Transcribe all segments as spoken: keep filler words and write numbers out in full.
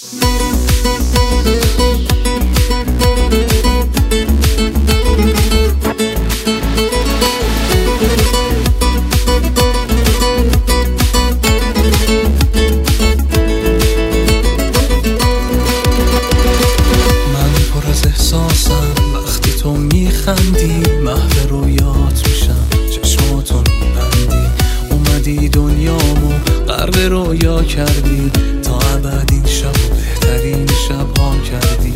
خندی محو رویات میشم، چشماتو میبندی، اومدی دنیامو غرق رویا کردی، تا ابد این شب بهترین شب ها کردی.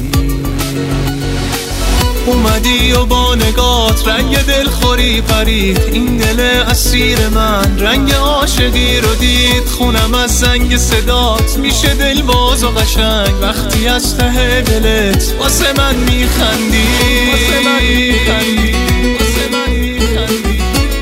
اومدی و با نگات رنگ دلخوری پرید، این دل اسیر من رنگ عاشقی رو دید. خونم از زنگ صدات میشه دل باز و قشنگ، وقتی از ته دلت واسه من میخندی، واسه من میخندی، واسه من میخندی.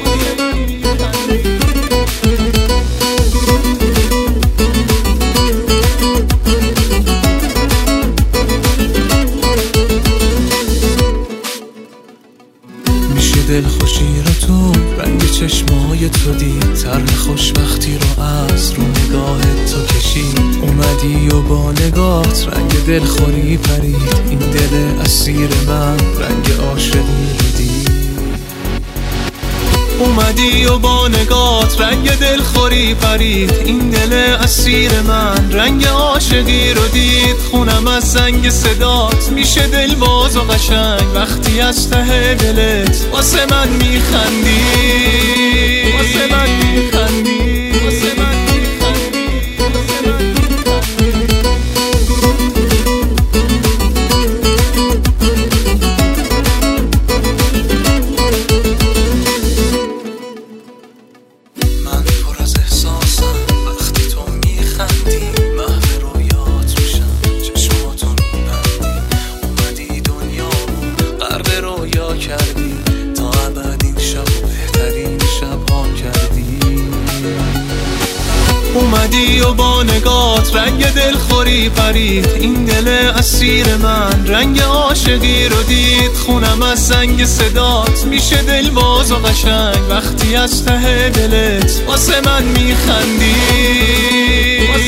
دل خوشی رو تو رنگ چشمای تو دید، طرح خوشبختی رو از رو نگاهت تو کشید. اومدی و با نگات رنگ دلخوری پرید، این دل اسیر من رنگ عاشقی رو دید. اومدی و با نگات رنگ دلخوری پرید، این دل اسیر من رنگ عاشقی رو دید. خونم از زنگ صدات میشه دل باز و قشنگ، وقتی از ته دلت واسه من میخندی، واسه من میخندی، واسه من میخندی، واسه من میخندی. من پر از احساسم وقتی تو میخندی، محو رویات میشم، چشماتو میبندی، اومدی دنیامو غرق رویا کردی، تا ابد این شب بهترین شب ها کردی. اومدی و با نگات رنگ دلخوری پرید، این دل اسیر من رنگ عاشقی رو دید. خونم از زنگ صدات میشه دل باز و قشنگ، وقتی از ته دلت واسه من میخندی.